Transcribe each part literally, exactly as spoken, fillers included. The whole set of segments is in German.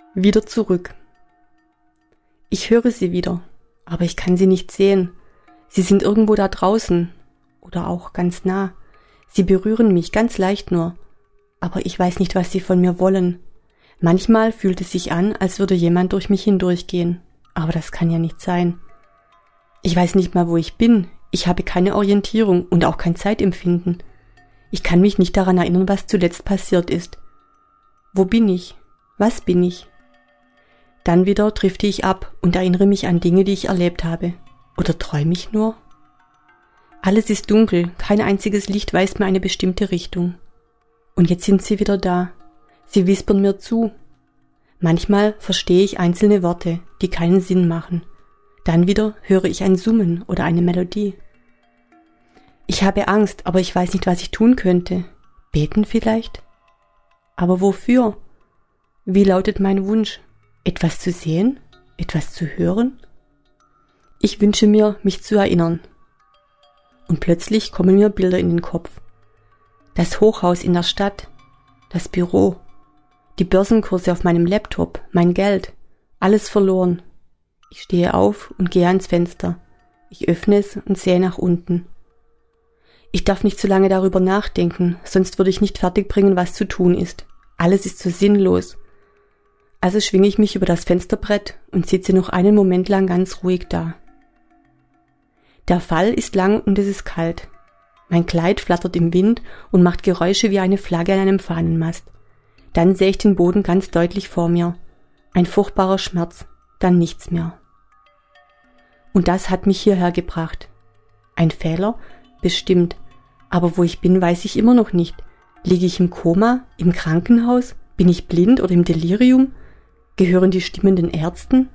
Wieder zurück. Ich höre sie wieder, aber ich kann sie nicht sehen. Sie sind irgendwo da draußen oder auch ganz nah. Sie berühren mich ganz leicht nur, aber ich weiß nicht, was sie von mir wollen. Manchmal fühlt es sich an, als würde jemand durch mich hindurchgehen, aber das kann ja nicht sein. Ich weiß nicht mal, wo ich bin. Ich habe keine Orientierung und auch kein Zeitempfinden. Ich kann mich nicht daran erinnern, was zuletzt passiert ist. Wo bin ich? Was bin ich? Dann wieder drifte ich ab und erinnere mich an Dinge, die ich erlebt habe. Oder träume ich nur? Alles ist dunkel, kein einziges Licht weist mir eine bestimmte Richtung. Und jetzt sind sie wieder da. Sie wispern mir zu. Manchmal verstehe ich einzelne Worte, die keinen Sinn machen. Dann wieder höre ich ein Summen oder eine Melodie. Ich habe Angst, aber ich weiß nicht, was ich tun könnte. Beten vielleicht? Aber wofür? Wie lautet mein Wunsch? Etwas zu sehen? Etwas zu hören? Ich wünsche mir, mich zu erinnern. Und plötzlich kommen mir Bilder in den Kopf. Das Hochhaus in der Stadt, das Büro, die Börsenkurse auf meinem Laptop, mein Geld, alles verloren. Ich stehe auf und gehe ans Fenster. Ich öffne es und sehe nach unten. Ich darf nicht zu lange darüber nachdenken, sonst würde ich nicht fertigbringen, was zu tun ist. Alles ist so sinnlos. Also schwinge ich mich über das Fensterbrett und sitze noch einen Moment lang ganz ruhig da. Der Fall ist lang und es ist kalt. Mein Kleid flattert im Wind und macht Geräusche wie eine Flagge an einem Fahnenmast. Dann sehe ich den Boden ganz deutlich vor mir. Ein furchtbarer Schmerz, dann nichts mehr. Und das hat mich hierher gebracht. Ein Fehler? Bestimmt. Aber wo ich bin, weiß ich immer noch nicht. Liege ich im Koma? Im Krankenhaus? Bin ich blind oder im Delirium? Gehören die Stimmen den Ärzten?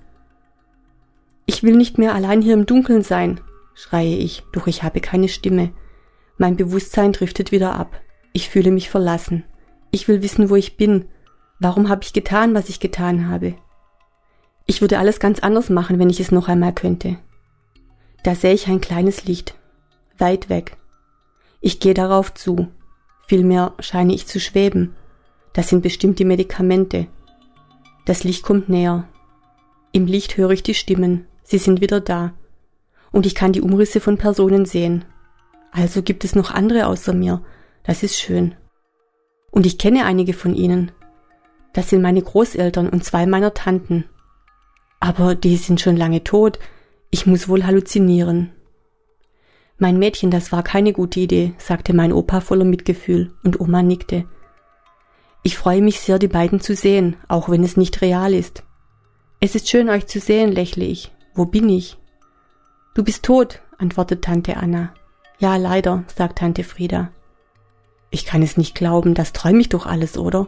Ich will nicht mehr allein hier im Dunkeln sein, schreie ich, doch ich habe keine Stimme. Mein Bewusstsein driftet wieder ab. Ich fühle mich verlassen. Ich will wissen, wo ich bin. Warum habe ich getan, was ich getan habe? Ich würde alles ganz anders machen, wenn ich es noch einmal könnte. Da sehe ich ein kleines Licht, weit weg. Ich gehe darauf zu. Vielmehr scheine ich zu schweben. Das sind bestimmt die Medikamente. Das Licht kommt näher. Im Licht höre ich die Stimmen. Sie sind wieder da. Und ich kann die Umrisse von Personen sehen. Also gibt es noch andere außer mir. Das ist schön. Und ich kenne einige von ihnen. Das sind meine Großeltern und zwei meiner Tanten. Aber die sind schon lange tot. Ich muss wohl halluzinieren. Mein Mädchen, das war keine gute Idee, sagte mein Opa voller Mitgefühl, und Oma nickte. Ich freue mich sehr, die beiden zu sehen, auch wenn es nicht real ist. Es ist schön, euch zu sehen, lächle ich. Wo bin ich? Du bist tot, antwortet Tante Anna. Ja, leider, sagt Tante Frieda. Ich kann es nicht glauben, das träume ich doch alles, oder?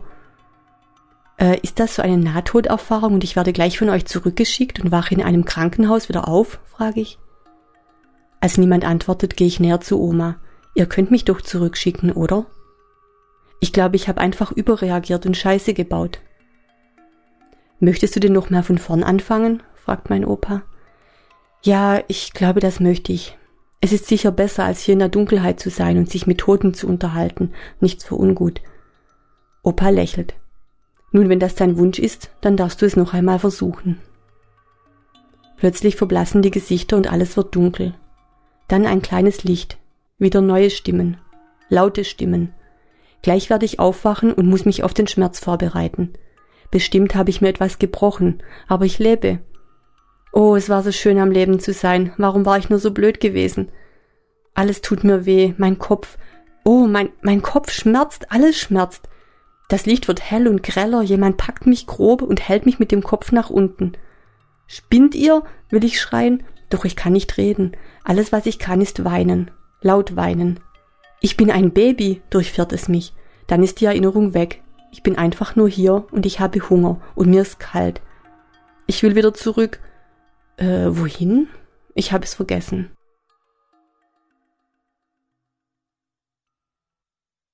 Äh, ist das so eine Nahtoderfahrung und ich werde gleich von euch zurückgeschickt und wache in einem Krankenhaus wieder auf, frage ich. Als niemand antwortet, gehe ich näher zu Oma. Ihr könnt mich doch zurückschicken, oder? Ich glaube, ich habe einfach überreagiert und Scheiße gebaut. Möchtest du denn noch mal von vorn anfangen? Fragt mein Opa. Ja, ich glaube, das möchte ich. Es ist sicher besser, als hier in der Dunkelheit zu sein und sich mit Toten zu unterhalten. Nichts für ungut. Opa lächelt. Nun, wenn das dein Wunsch ist, dann darfst du es noch einmal versuchen. Plötzlich verblassen die Gesichter und alles wird dunkel. Dann ein kleines Licht. Wieder neue Stimmen. Laute Stimmen. Gleich werde ich aufwachen und muss mich auf den Schmerz vorbereiten. Bestimmt habe ich mir etwas gebrochen, aber ich lebe. Oh, es war so schön, am Leben zu sein. Warum war ich nur so blöd gewesen? Alles tut mir weh, mein Kopf. Oh, mein, mein Kopf schmerzt, alles schmerzt. Das Licht wird hell und greller, jemand packt mich grob und hält mich mit dem Kopf nach unten. Spinnt ihr? Will ich schreien? Doch ich kann nicht reden. Alles, was ich kann, ist weinen. Laut weinen. Ich bin ein Baby, durchfährt es mich. Dann ist die Erinnerung weg. Ich bin einfach nur hier und ich habe Hunger und mir ist kalt. Ich will wieder zurück. Äh, wohin? Ich habe es vergessen.